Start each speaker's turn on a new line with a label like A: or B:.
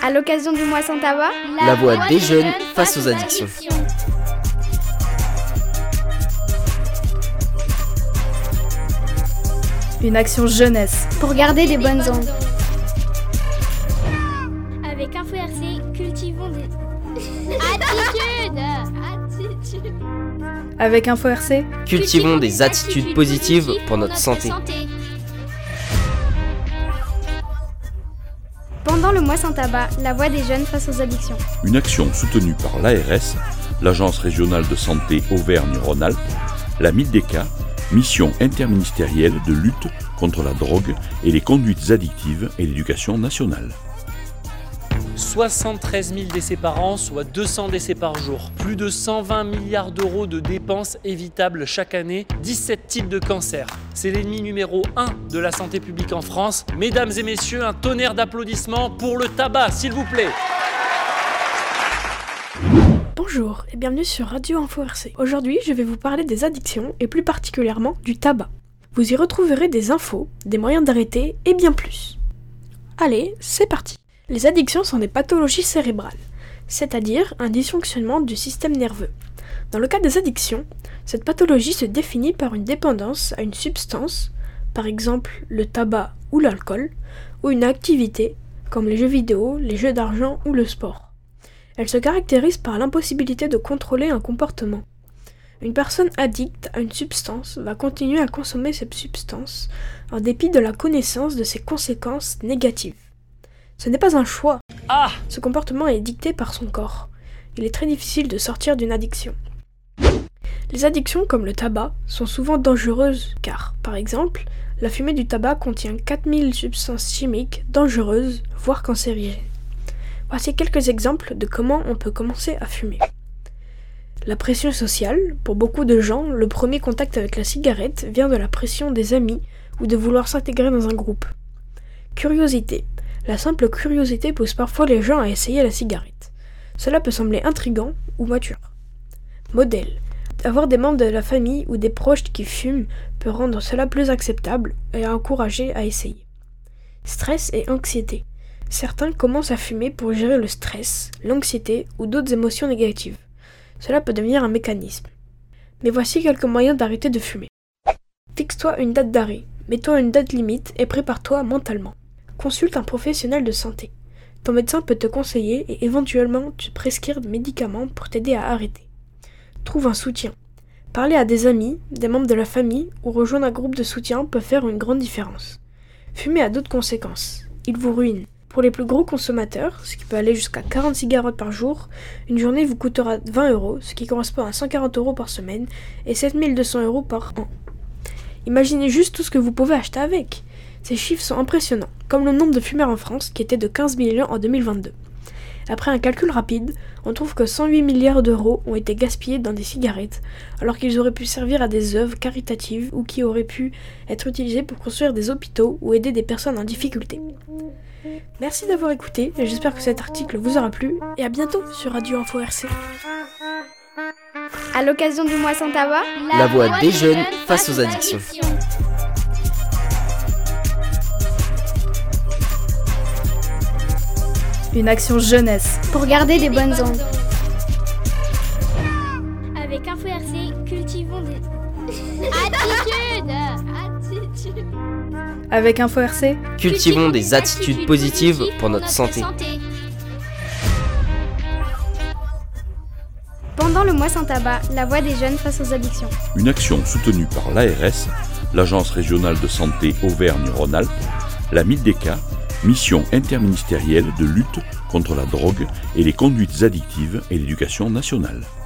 A: À l'occasion du mois sans tabac,
B: la voix des jeunes face aux addictions.
C: Une action jeunesse
A: pour garder des bonnes ondes.
D: Avec Info RC, cultivons des attitudes.
C: Avec Info RC,
B: cultivons des attitudes positives pour notre santé.
A: Pendant le mois sans tabac, la voix des jeunes face aux addictions.
E: Une action soutenue par l'ARS, l'Agence régionale de santé Auvergne-Rhône-Alpes, la MIDECA, mission interministérielle de lutte contre la drogue et les conduites addictives et l'éducation nationale.
F: 73 000 décès par an, soit 200 décès par jour. Plus de 120 milliards d'euros de dépenses évitables chaque année, 17 types de cancers. C'est l'ennemi numéro 1 de la santé publique en France. Mesdames et messieurs, un tonnerre d'applaudissements pour le tabac, s'il vous plaît.
G: Bonjour et bienvenue sur Radio Info RC. Aujourd'hui, je vais vous parler des addictions et plus particulièrement du tabac. Vous y retrouverez des infos, des moyens d'arrêter et bien plus. Allez, c'est parti. Les addictions sont des pathologies cérébrales, c'est-à-dire un dysfonctionnement du système nerveux. Dans le cas des addictions, cette pathologie se définit par une dépendance à une substance, par exemple le tabac ou l'alcool, ou une activité, comme les jeux vidéo, les jeux d'argent ou le sport. Elle se caractérise par l'impossibilité de contrôler un comportement. Une personne addicte à une substance va continuer à consommer cette substance en dépit de la connaissance de ses conséquences négatives. Ce n'est pas un choix. Ce comportement est dicté par son corps. Il est très difficile de sortir d'une addiction. Les addictions comme le tabac sont souvent dangereuses car, par exemple, la fumée du tabac contient 4000 substances chimiques dangereuses, voire cancérigènes. Voici quelques exemples de comment on peut commencer à fumer. La pression sociale. Pour beaucoup de gens, le premier contact avec la cigarette vient de la pression des amis ou de vouloir s'intégrer dans un groupe. Curiosité. La simple curiosité pousse parfois les gens à essayer la cigarette. Cela peut sembler intriguant ou mature. Modèle. Avoir des membres de la famille ou des proches qui fument peut rendre cela plus acceptable et encourager à essayer. Stress et anxiété. Certains commencent à fumer pour gérer le stress, l'anxiété ou d'autres émotions négatives. Cela peut devenir un mécanisme. Mais voici quelques moyens d'arrêter de fumer. Fixe-toi une date d'arrêt, mets-toi une date limite et prépare-toi mentalement. Consulte un professionnel de santé. Ton médecin peut te conseiller et éventuellement te prescrire des médicaments pour t'aider à arrêter. Trouve un soutien. Parler à des amis, des membres de la famille ou rejoindre un groupe de soutien peut faire une grande différence. Fumer a d'autres conséquences. Il vous ruine. Pour les plus gros consommateurs, ce qui peut aller jusqu'à 40 cigarettes par jour, une journée vous coûtera 20 €, ce qui correspond à 140 € par semaine et 7200 € par an. Imaginez juste tout ce que vous pouvez acheter avec. Ces chiffres sont impressionnants, comme le nombre de fumeurs en France qui était de 15 millions en 2022. Après un calcul rapide, on trouve que 108 milliards d'euros ont été gaspillés dans des cigarettes, alors qu'ils auraient pu servir à des œuvres caritatives ou qui auraient pu être utilisés pour construire des hôpitaux ou aider des personnes en difficulté. Merci d'avoir écouté, et j'espère que cet article vous aura plu, et à bientôt sur Radio Info RC.
A: À l'occasion du mois sans tabac,
B: la voix des jeunes face aux addictions.
C: une action jeunesse
A: pour garder des bonnes ondes.
D: Avec Info RC, cultivons des attitudes.
C: Avec Info RC,
B: cultivons des attitudes positives pour notre santé.
A: Pendant le mois sans tabac, la voix des jeunes face aux addictions.
E: Une action soutenue par l'ARS, l'Agence régionale de santé Auvergne-Rhône-Alpes, la MIDECA, mission interministérielle de lutte contre la drogue et les conduites addictives et l'éducation nationale.